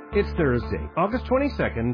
It's Thursday, August 22nd,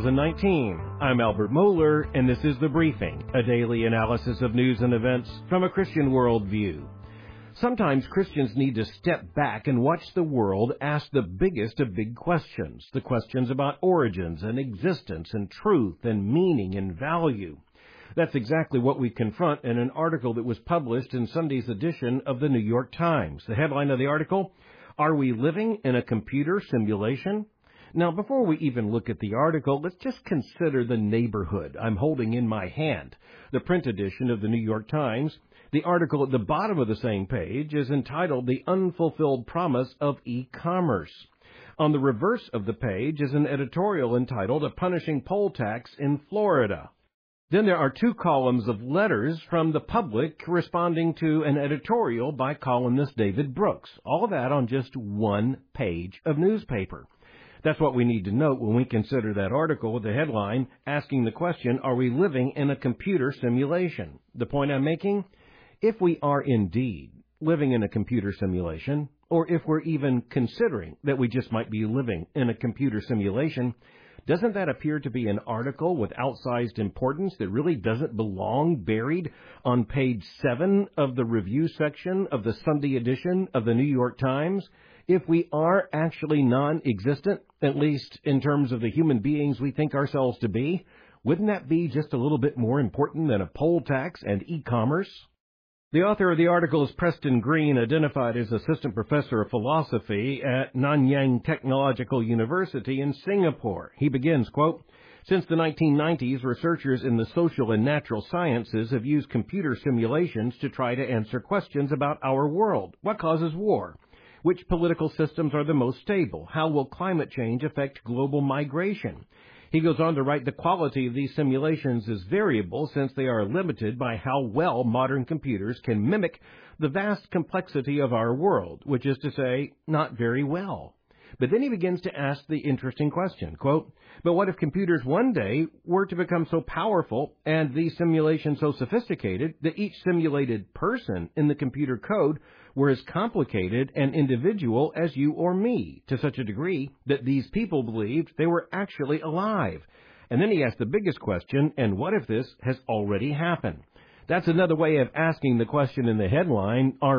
2019. I'm Albert Mohler, and this is The Briefing, a daily analysis of news and events from a Christian worldview. Sometimes Christians need to step back and watch the world ask the biggest of big questions, the questions about origins and existence and truth and meaning and value. That's exactly what we confront in an article that was published in Sunday's edition of the New York Times. The headline of the article, "Are we living in a computer simulation?" Now, before we even look at the article, let's just consider the neighborhood I'm holding in my hand, the print edition of the New York Times. The article at the bottom of the same page is entitled "The Unfulfilled Promise of E-Commerce." On the reverse of the page is an editorial entitled "A Punishing Poll Tax in Florida." Then there are two columns of letters from the public responding to an editorial by columnist David Brooks. All of that on just one page of newspaper. That's what we need to note when we consider that article with the headline asking the question, are we living in a computer simulation? The point I'm making, if we are indeed living in a computer simulation, or if we're even considering that we just might be living in a computer simulation, doesn't that appear to be an article with outsized importance that really doesn't belong buried on page 7 of the review section of the Sunday edition of the New York Times? If we are actually non-existent, at least in terms of the human beings we think ourselves to be, wouldn't that be just a little bit more important than a poll tax and e-commerce? The author of the article is Preston Green, identified as assistant professor of philosophy at Nanyang Technological University in Singapore. He begins, quote, "Since the 1990s, researchers in the social and natural sciences have used computer simulations to try to answer questions about our world. What causes war? Which political systems are the most stable? How will climate change affect global migration?" He goes on to write, "The quality of these simulations is variable since they are limited by how well modern computers can mimic the vast complexity of our world, which is to say, not very well." But then he begins to ask the interesting question, quote, "But what if computers one day were to become so powerful and these simulations so sophisticated that each simulated person in the computer code were as complicated and individual as you or me, to such a degree that these people believed they were actually alive?" And then he asked the biggest question, and what if this has already happened? That's another way of asking the question in the headline, are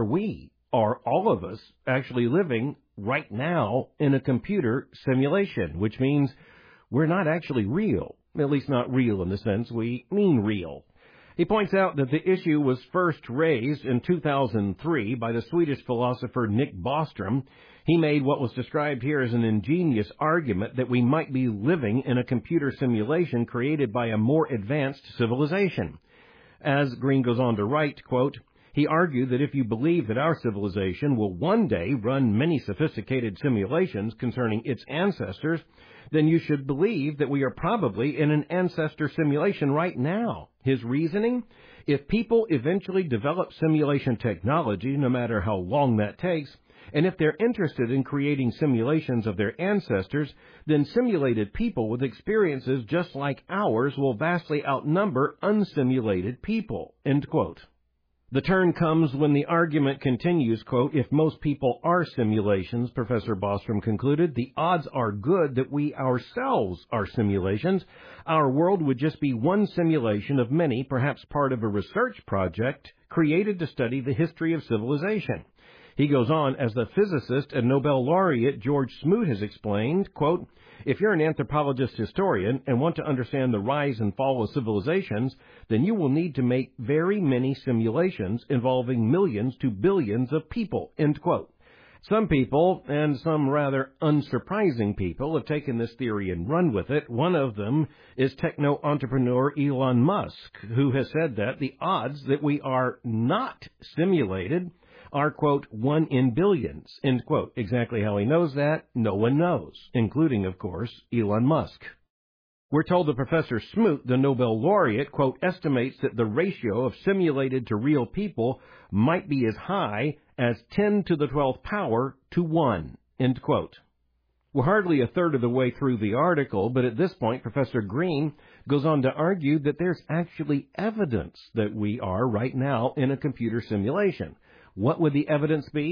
all of us actually living right now in a computer simulation, which means we're not actually real, at least not real in the sense we mean real. He points out that the issue was first raised in 2003 by the Swedish philosopher Nick Bostrom. He made what was described here as an ingenious argument that we might be living in a computer simulation created by a more advanced civilization. As Green goes on to write, quote, he argued that if you believe that our civilization will one day run many sophisticated simulations concerning its ancestors, then you should believe that we are probably in an ancestor simulation right now. His reasoning? If people eventually develop simulation technology, no matter how long that takes, and if they're interested in creating simulations of their ancestors, then simulated people with experiences just like ours will vastly outnumber unsimulated people, end quote. The turn comes when the argument continues, quote, "If most people are simulations," Professor Bostrom concluded, "the odds are good that we ourselves are simulations. Our world would just be one simulation of many, perhaps part of a research project created to study the history of civilization." He goes on, as the physicist and Nobel laureate George Smoot has explained, quote, "If you're an anthropologist historian and want to understand the rise and fall of civilizations, then you will need to make very many simulations involving millions to billions of people," end quote. Some people, and some rather unsurprising people, have taken this theory and run with it. One of them is techno-entrepreneur Elon Musk, who has said that the odds that we are not simulated are, quote, 1 in billions, end quote. Exactly how he knows that, no one knows, including, of course, Elon Musk. We're told that Professor Smoot, the Nobel laureate, quote, estimates that the ratio of simulated to real people might be as high as 10 to the 12th power to 1, end quote. We're hardly a third of the way through the article, but at this point, Professor Green goes on to argue that there's actually evidence that we are right now in a computer simulation. What would the evidence be?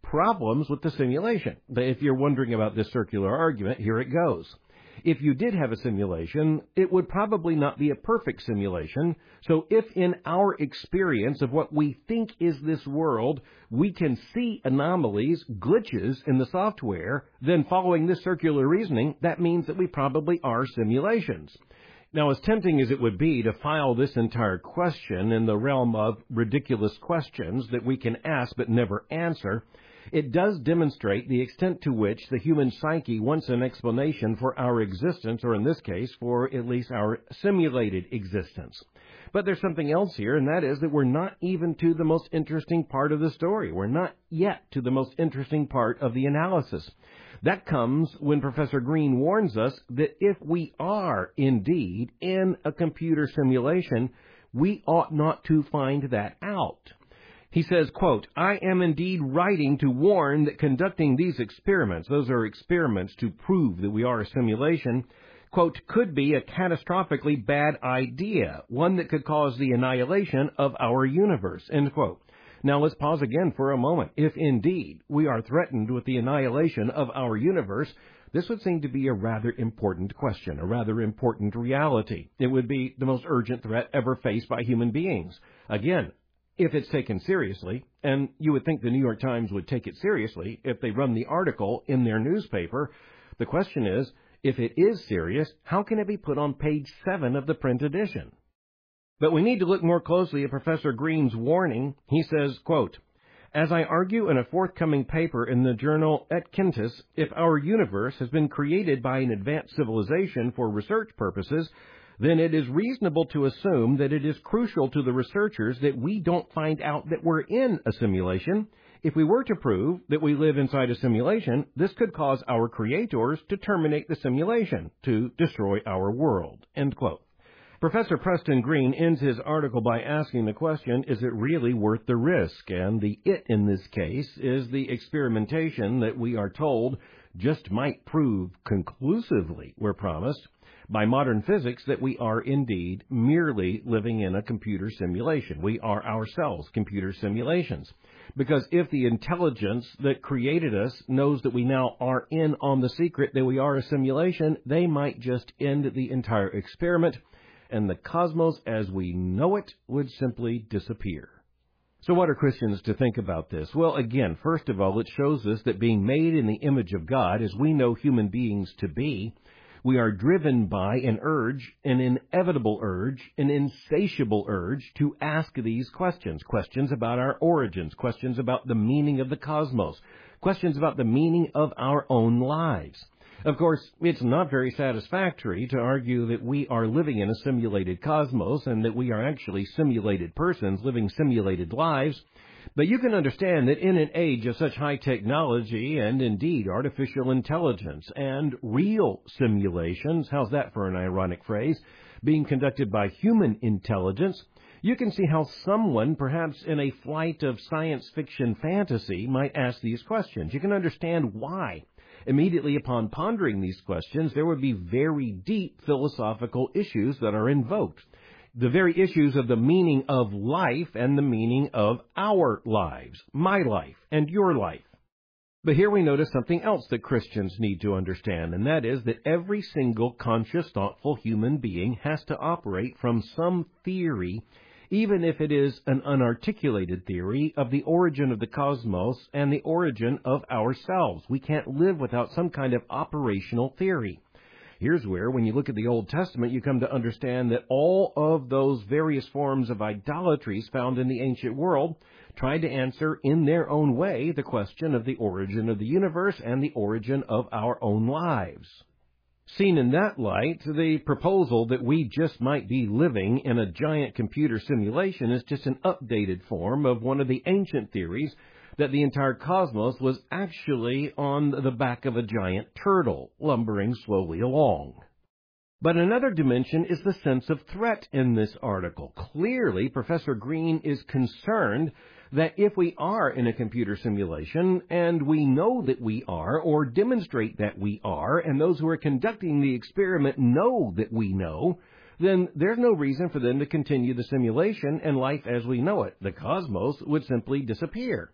problems with the simulation. If you're wondering about this circular argument, here it goes. If you did have a simulation, it would probably not be a perfect simulation. So if in our experience of what we think is this world, we can see anomalies, glitches in the software, then following this circular reasoning, that means that we probably are simulations. Now, as tempting as it would be to file this entire question in the realm of ridiculous questions that we can ask but never answer, it does demonstrate the extent to which the human psyche wants an explanation for our existence, or in this case, for at least our simulated existence. But there's something else here, and that is that we're not even to the most interesting part of the story. We're not yet to the most interesting part of the analysis. That comes when Professor Green warns us that if we are indeed in a computer simulation, we ought not to find that out. He says, quote, "I am indeed writing to warn that conducting these experiments," those are experiments to prove that we are a simulation, quote, "could be a catastrophically bad idea, one that could cause the annihilation of our universe," end quote. Now let's pause again for a moment. If indeed we are threatened with the annihilation of our universe, this would seem to be a rather important question, a rather important reality. It would be the most urgent threat ever faced by human beings. Again, if it's taken seriously, and you would think the New York Times would take it seriously if they run the article in their newspaper, the question is, if it is serious, how can it be put on page 7 of the print edition? But we need to look more closely at Professor Green's warning. He says, quote, "As I argue in a forthcoming paper in the journal Et Quintus, if our universe has been created by an advanced civilization for research purposes, then it is reasonable to assume that it is crucial to the researchers that we don't find out that we're in a simulation. If we were to prove that we live inside a simulation, this could cause our creators to terminate the simulation, to destroy our world," end quote. Professor Preston Green ends his article by asking the question, is it really worth the risk? And the "it" in this case is the experimentation that we are told just might prove conclusively, we're promised, by modern physics that we are indeed merely living in a computer simulation. We are ourselves computer simulations. Because if the intelligence that created us knows that we now are in on the secret that we are a simulation, they might just end the entire experiment, and the cosmos as we know it would simply disappear. So what are Christians to think about this? Well, again, first of all, it shows us that being made in the image of God, as we know human beings to be, we are driven by an urge, an inevitable urge, an insatiable urge to ask these questions. Questions about our origins, questions about the meaning of the cosmos, questions about the meaning of our own lives. Of course, it's not very satisfactory to argue that we are living in a simulated cosmos and that we are actually simulated persons living simulated lives. But you can understand that in an age of such high technology and indeed artificial intelligence and real simulations, how's that for an ironic phrase, being conducted by human intelligence, you can see how someone, perhaps in a flight of science fiction fantasy, might ask these questions. You can understand why. Immediately upon pondering these questions, there would be very deep philosophical issues that are invoked. The very issues of the meaning of life and the meaning of our lives, my life and your life. But here we notice something else that Christians need to understand, and that is that every single conscious, thoughtful human being has to operate from some theory, even if it is an unarticulated theory, of the origin of the cosmos and the origin of ourselves. We can't live without some kind of operational theory. Here's where, when you look at the Old Testament, you come to understand that all of those various forms of idolatries found in the ancient world tried to answer in their own way the question of the origin of the universe and the origin of our own lives. Seen in that light, the proposal that we just might be living in a giant computer simulation is just an updated form of one of the ancient theories that the entire cosmos was actually on the back of a giant turtle, lumbering slowly along. But another dimension is the sense of threat in this article. Clearly, Professor Green is concerned that if we are in a computer simulation, and we know that we are, or demonstrate that we are, and those who are conducting the experiment know that we know, then there's no reason for them to continue the simulation, and life as we know it, the cosmos, would simply disappear.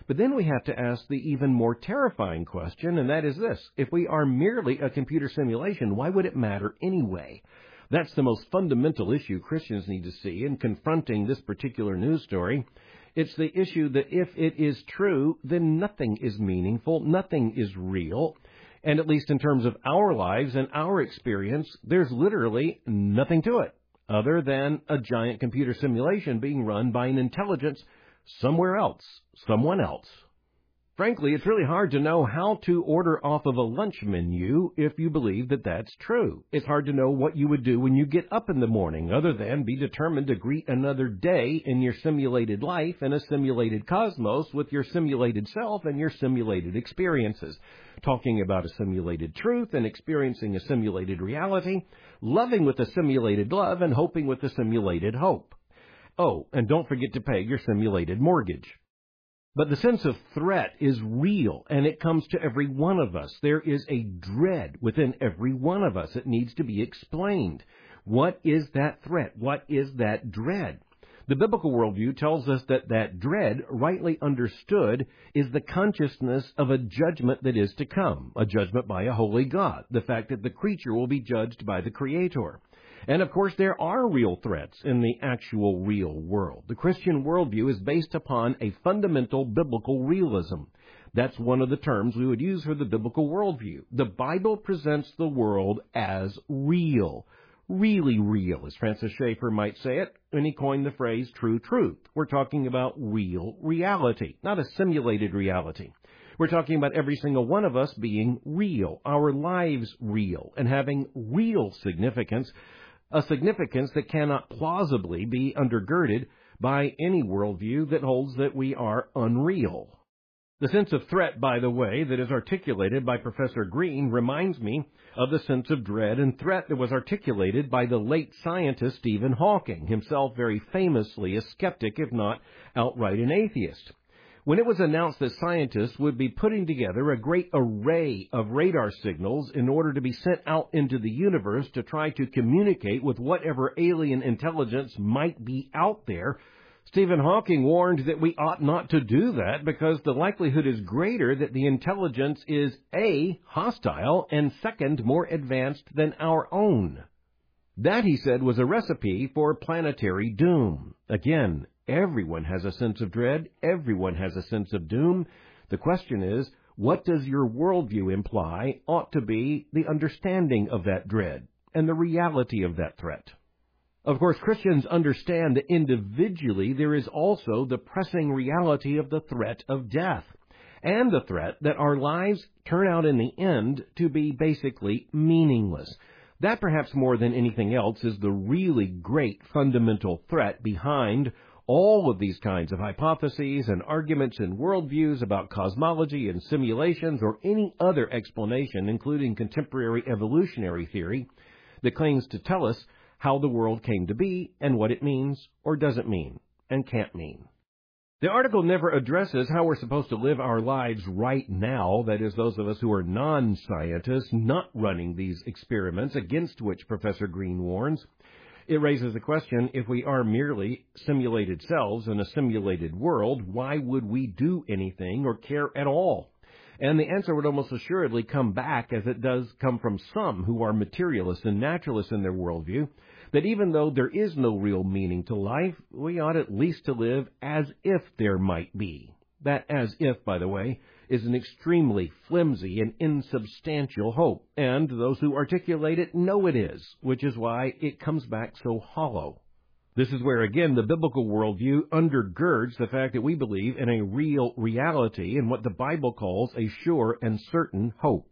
But then we have to ask the even more terrifying question, and that is this. If we are merely a computer simulation, why would it matter anyway? That's the most fundamental issue Christians need to see in confronting this particular news story. It's the issue that if it is true, then nothing is meaningful, nothing is real. And at least in terms of our lives and our experience, there's literally nothing to it other than a giant computer simulation being run by an intelligence somewhere else, someone else. Frankly, it's really hard to know how to order off of a lunch menu if you believe that that's true. It's hard to know what you would do when you get up in the morning other than be determined to greet another day in your simulated life in a simulated cosmos with your simulated self and your simulated experiences. Talking about a simulated truth and experiencing a simulated reality, loving with a simulated love and hoping with a simulated hope. Oh, and don't forget to pay your simulated mortgage. But the sense of threat is real, and it comes to every one of us. There is a dread within every one of us. It needs to be explained. What is that threat? What is that dread? The biblical worldview tells us that that dread, rightly understood, is the consciousness of a judgment that is to come, a judgment by a holy God, the fact that the creature will be judged by the Creator. And, of course, there are real threats in the actual real world. The Christian worldview is based upon a fundamental biblical realism. That's one of the terms we would use for the biblical worldview. The Bible presents the world as real, really real, as Francis Schaeffer might say it when he coined the phrase true truth. We're talking about real reality, not a simulated reality. We're talking about every single one of us being real, our lives real, and having real significance, a significance that cannot plausibly be undergirded by any worldview that holds that we are unreal. The sense of threat, by the way, that is articulated by Professor Green reminds me of the sense of dread and threat that was articulated by the late scientist Stephen Hawking, himself very famously a skeptic, if not outright an atheist. When it was announced that scientists would be putting together a great array of radar signals in order to be sent out into the universe to try to communicate with whatever alien intelligence might be out there, Stephen Hawking warned that we ought not to do that because the likelihood is greater that the intelligence is A, hostile, and second, more advanced than our own. That, he said, was a recipe for planetary doom. Again, everyone has a sense of dread. Everyone has a sense of doom. The question is, what does your worldview imply ought to be the understanding of that dread and the reality of that threat? Of course, Christians understand that individually there is also the pressing reality of the threat of death and the threat that our lives turn out in the end to be basically meaningless. That, perhaps more than anything else, is the really great fundamental threat behind all of these kinds of hypotheses and arguments and worldviews about cosmology and simulations or any other explanation, including contemporary evolutionary theory, that claims to tell us how the world came to be and what it means or doesn't mean and can't mean. The article never addresses how we're supposed to live our lives right now, that is, those of us who are non-scientists not running these experiments against which Professor Green warns. It raises the question, if we are merely simulated selves in a simulated world, why would we do anything or care at all? And the answer would almost assuredly come back, as it does come from some who are materialists and naturalists in their worldview, that even though there is no real meaning to life, we ought at least to live as if there might be. That as if, by the way, is an extremely flimsy and insubstantial hope, and those who articulate it know it is, which is why it comes back so hollow. This is where, again, the biblical worldview undergirds the fact that we believe in a real reality and what the Bible calls a sure and certain hope.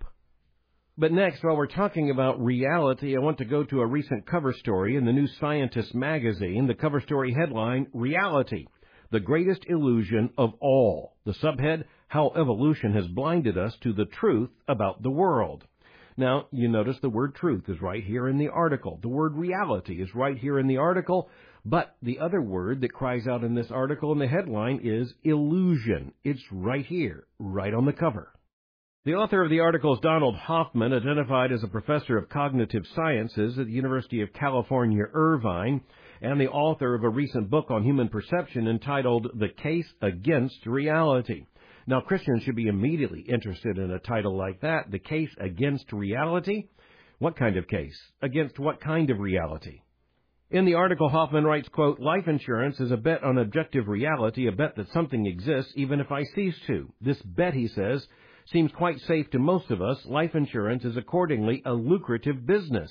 But next, while we're talking about reality, I want to go to a recent cover story in the New Scientist magazine. The cover story headline, Reality, the Greatest Illusion of All. The subhead, How Evolution Has Blinded Us to the Truth About the World. Now, you notice the word truth is right here in the article. The word reality is right here in the article. But the other word that cries out in this article in the headline is illusion. It's right here, right on the cover. The author of the article is Donald Hoffman, identified as a professor of cognitive sciences at the University of California, Irvine, and the author of a recent book on human perception entitled The Case Against Reality. Now, Christians should be immediately interested in a title like that, The Case Against Reality. What kind of case? Against what kind of reality? In the article, Hoffman writes, quote, life insurance is a bet on objective reality, a bet that something exists even if I cease to. This bet, he says, seems quite safe to most of us. Life insurance is accordingly a lucrative business.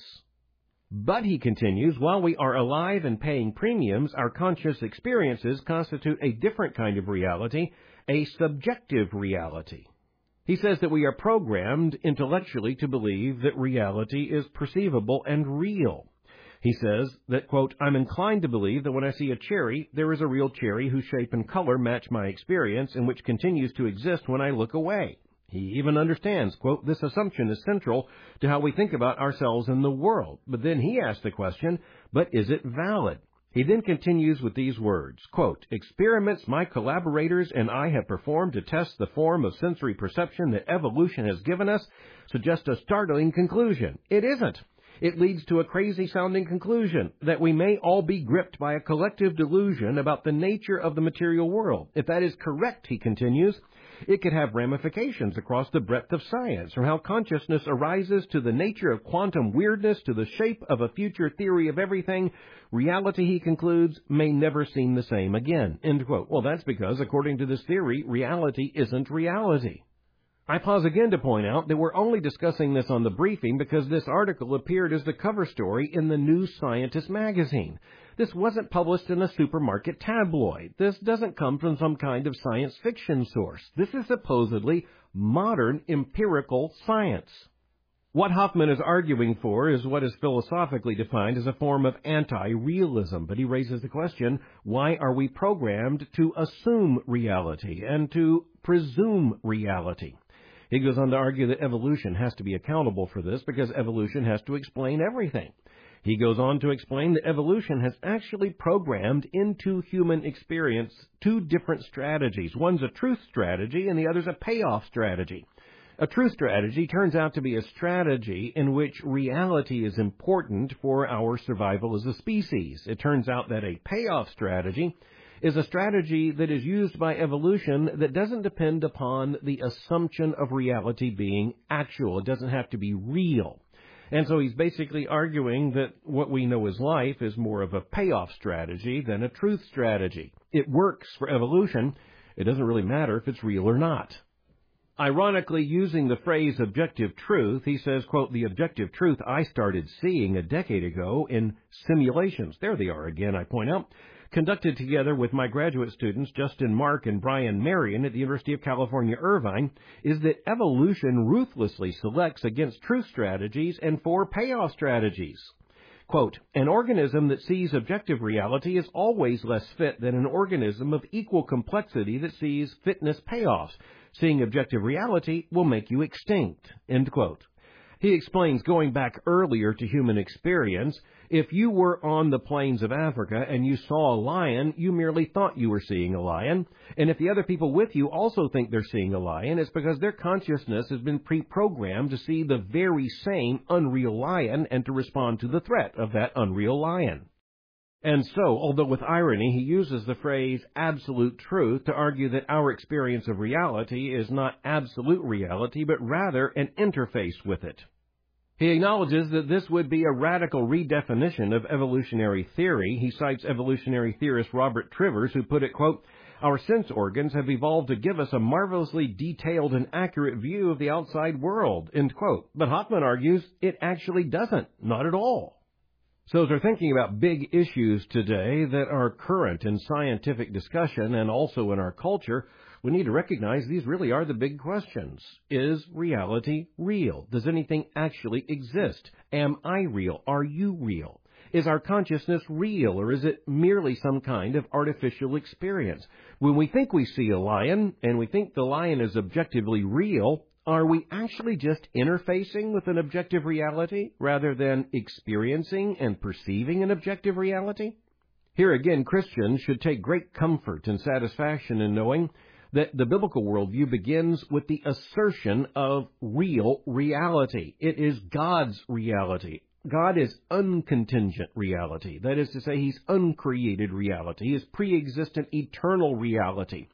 But, he continues, while we are alive and paying premiums, our conscious experiences constitute a different kind of reality, a subjective reality. He says that we are programmed intellectually to believe that reality is perceivable and real. He says that, quote, I'm inclined to believe that when I see a cherry, there is a real cherry whose shape and color match my experience and which continues to exist when I look away. He even understands, quote, this assumption is central to how we think about ourselves in the world. But then he asks the question, but is it valid? He then continues with these words, quote, experiments my collaborators and I have performed to test the form of sensory perception that evolution has given us suggest a startling conclusion. It isn't. It leads to a crazy-sounding conclusion that we may all be gripped by a collective delusion about the nature of the material world. If that is correct, he continues, it could have ramifications across the breadth of science, from how consciousness arises to the nature of quantum weirdness to the shape of a future theory of everything. Reality, he concludes, may never seem the same again. End quote. Well, that's because, according to this theory, reality isn't reality. I pause again to point out that we're only discussing this on the briefing because this article appeared as the cover story in the New Scientist magazine. This wasn't published in a supermarket tabloid. This doesn't come from some kind of science fiction source. This is supposedly modern empirical science. What Hoffman is arguing for is what is philosophically defined as a form of anti-realism, but he raises the question, why are we programmed to assume reality and to presume reality? He goes on to argue that evolution has to be accountable for this because evolution has to explain everything. He goes on to explain that evolution has actually programmed into human experience two different strategies. One's a truth strategy and the other's a payoff strategy. A truth strategy turns out to be a strategy in which reality is important for our survival as a species. It turns out that a payoff strategy is a strategy that is used by evolution that doesn't depend upon the assumption of reality being actual. It doesn't have to be real. And so he's basically arguing that what we know as life is more of a payoff strategy than a truth strategy. It works for evolution. It doesn't really matter if it's real or not. Ironically, using the phrase objective truth, he says, quote, the objective truth I started seeing a decade ago in simulations. There they are again, I point out. Conducted together with my graduate students, Justin Mark and Brian Marion at the University of California, Irvine, is that evolution ruthlessly selects against truth strategies and for payoff strategies. Quote, an organism that sees objective reality is always less fit than an organism of equal complexity that sees fitness payoffs. Seeing objective reality will make you extinct. End quote. He explains, going back earlier to human experience, if you were on the plains of Africa and you saw a lion, you merely thought you were seeing a lion. And if the other people with you also think they're seeing a lion, it's because their consciousness has been pre-programmed to see the very same unreal lion and to respond to the threat of that unreal lion. And so, although with irony, he uses the phrase absolute truth to argue that our experience of reality is not absolute reality, but rather an interface with it. He acknowledges that this would be a radical redefinition of evolutionary theory. He cites evolutionary theorist Robert Trivers, who put it, quote, our sense organs have evolved to give us a marvelously detailed and accurate view of the outside world, end quote. But Hoffman argues it actually doesn't, not at all. So as we're thinking about big issues today that are current in scientific discussion and also in our culture, we need to recognize these really are the big questions. Is reality real? Does anything actually exist? Am I real? Are you real? Is our consciousness real, or is it merely some kind of artificial experience? When we think we see a lion, and we think the lion is objectively real, are we actually just interfacing with an objective reality rather than experiencing and perceiving an objective reality? Here again, Christians should take great comfort and satisfaction in knowing that the biblical worldview begins with the assertion of real reality. It is God's reality. God is uncontingent reality. That is to say, He's uncreated reality. He is pre-existent eternal reality.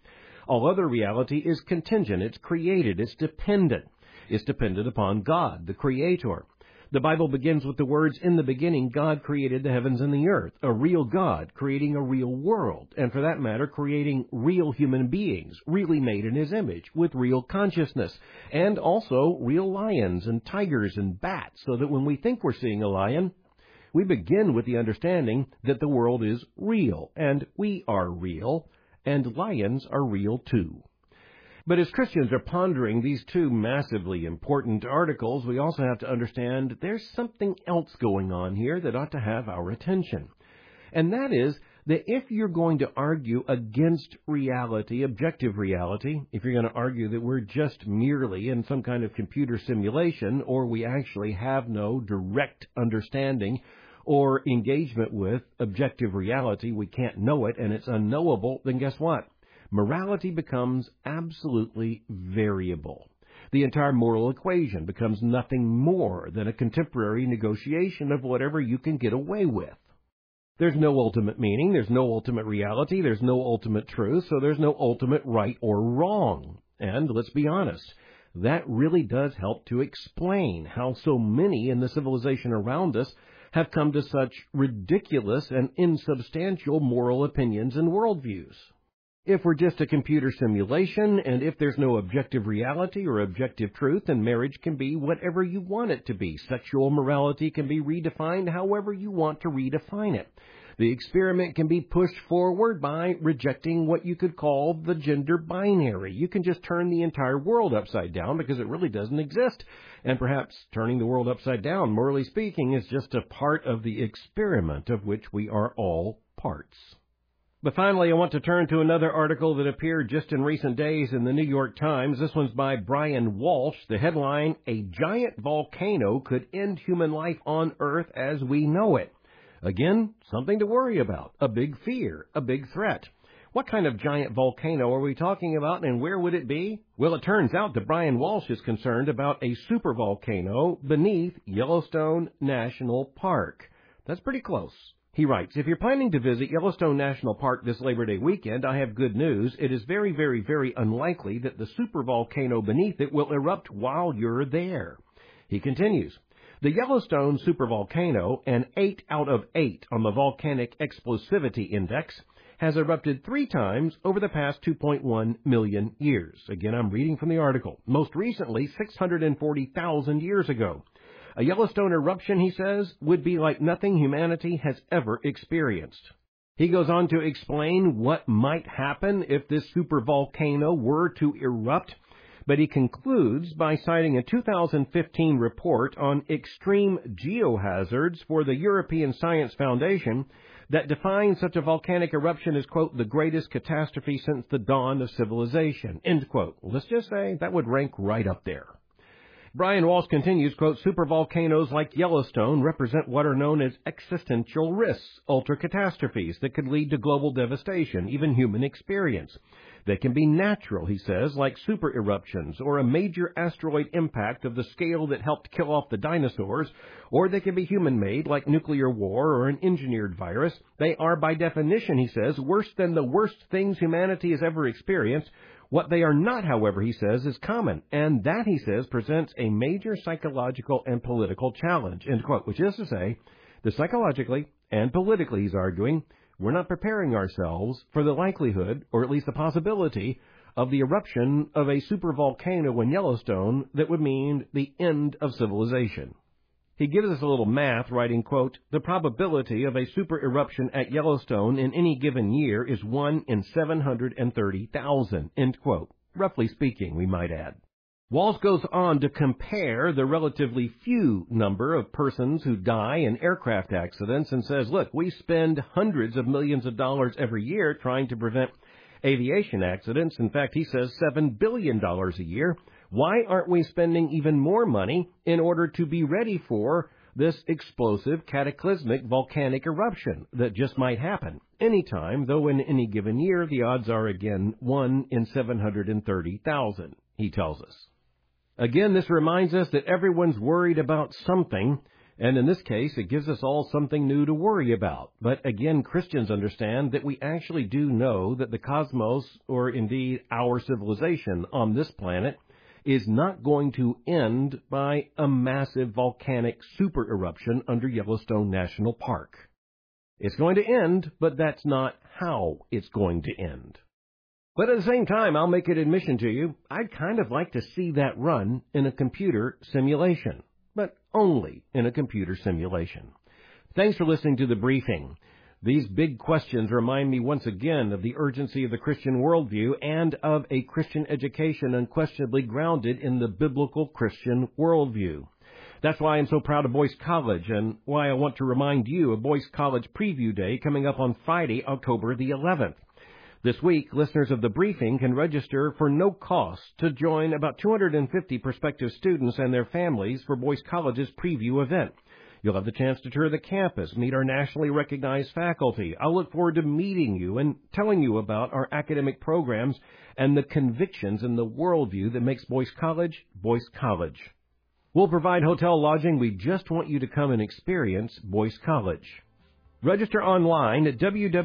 All other reality is contingent. It's created. It's dependent. It's dependent upon God, the Creator. The Bible begins with the words, "In the beginning, God created the heavens and the earth." A real God creating a real world, and for that matter, creating real human beings, really made in His image, with real consciousness, and also real lions and tigers and bats, so that when we think we're seeing a lion, we begin with the understanding that the world is real, and we are real, and lions are real too. But as Christians are pondering these two massively important articles, we also have to understand there's something else going on here that ought to have our attention. And that is that if you're going to argue against reality, objective reality, if you're going to argue that we're just merely in some kind of computer simulation, or we actually have no direct understanding or engagement with objective reality, we can't know it and it's unknowable, then guess what? Morality becomes absolutely variable. The entire moral equation becomes nothing more than a contemporary negotiation of whatever you can get away with. There's no ultimate meaning, there's no ultimate reality, there's no ultimate truth, so there's no ultimate right or wrong. And let's be honest, that really does help to explain how so many in the civilization around us have come to such ridiculous and insubstantial moral opinions and worldviews. If we're just a computer simulation, and if there's no objective reality or objective truth, then marriage can be whatever you want it to be. Sexual morality can be redefined however you want to redefine it. The experiment can be pushed forward by rejecting what you could call the gender binary. You can just turn the entire world upside down because it really doesn't exist. And perhaps turning the world upside down, morally speaking, is just a part of the experiment of which we are all parts. But finally, I want to turn to another article that appeared just in recent days in the New York Times. This one's by Brian Walsh. The headline, "A Giant Volcano Could End Human Life on Earth as We Know It." Again, something to worry about, a big fear, a big threat. What kind of giant volcano are we talking about, and where would it be? Well, it turns out that Brian Walsh is concerned about a supervolcano beneath Yellowstone National Park. That's pretty close. He writes, "If you're planning to visit Yellowstone National Park this Labor Day weekend, I have good news. It is very, very, very unlikely that the supervolcano beneath it will erupt while you're there." He continues, "The Yellowstone supervolcano, an 8 out of 8 on the Volcanic Explosivity Index, has erupted 3 times over the past 2.1 million years. Again, I'm reading from the article. Most recently, 640,000 years ago. A Yellowstone eruption, he says, would be like nothing humanity has ever experienced. He goes on to explain what might happen if this supervolcano were to erupt, but he concludes by citing a 2015 report on extreme geohazards for the European Science Foundation that defines such a volcanic eruption as, quote, "the greatest catastrophe since the dawn of civilization," end quote. Let's just say that would rank right up there. Brian Walsh continues, quote, "Supervolcanoes like Yellowstone represent what are known as existential risks, ultra-catastrophes that could lead to global devastation, even human experience. They can be natural," he says, like super eruptions or a major asteroid impact of the scale that helped kill off the dinosaurs, or they can be human-made, like nuclear war or an engineered virus. They are, by definition, he says, worse than the worst things humanity has ever experienced. What they are not, however, he says, is common, and that, he says, presents a major psychological and political challenge," end quote, which is to say, that psychologically and politically, he's arguing, we're not preparing ourselves for the likelihood, or at least the possibility, of the eruption of a supervolcano in Yellowstone that would mean the end of civilization. He gives us a little math, writing, quote, "The probability of a super eruption at Yellowstone in any given year is 1 in 730,000, end quote. Roughly speaking, we might add. Walsh goes on to compare the relatively few number of persons who die in aircraft accidents and says, look, we spend hundreds of millions of dollars every year trying to prevent aviation accidents. In fact, he says $7 billion a year. Why aren't we spending even more money in order to be ready for this explosive, cataclysmic volcanic eruption that just might happen anytime, though in any given year the odds are again 1 in 730,000, he tells us. Again, this reminds us that everyone's worried about something, And in this case, it gives us all something new to worry about. But again, Christians understand that we actually do know that the cosmos, or indeed our civilization on this planet, is not going to end by a massive volcanic super eruption under Yellowstone National Park. It's going to end, but that's not how it's going to end. But at the same time, I'll make an admission to you, I'd kind of like to see that run in a computer simulation, but only in a computer simulation. Thanks for listening to The Briefing. These big questions remind me once again of the urgency of the Christian worldview and of a Christian education unquestionably grounded in the biblical Christian worldview. That's why I'm so proud of Boyce College and why I want to remind you of Boyce College Preview Day coming up on Friday, October the 11th. This week, listeners of The Briefing can register for no cost to join about 250 prospective students and their families for Boyce College's preview event. You'll have the chance to tour the campus, meet our nationally recognized faculty. I'll look forward to meeting you and telling you about our academic programs and the convictions and the worldview that makes Boyce College, Boyce College. We'll provide hotel lodging. We just want you to come and experience Boyce College. Register online at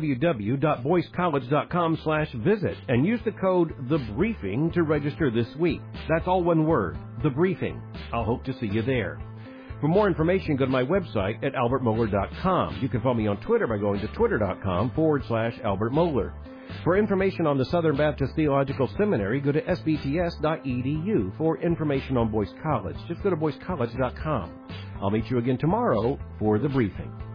www.boycecollege.com/visit and use the code THEBRIEFING to register this week. That's all one word, The Briefing. I'll hope to see you there. For more information, go to my website at albertmohler.com. You can follow me on Twitter by going to twitter.com/Albert Mohler. For information on the Southern Baptist Theological Seminary, go to sbts.edu. For information on Boyce College, just go to boycecollege.com. I'll meet you again tomorrow for The Briefing.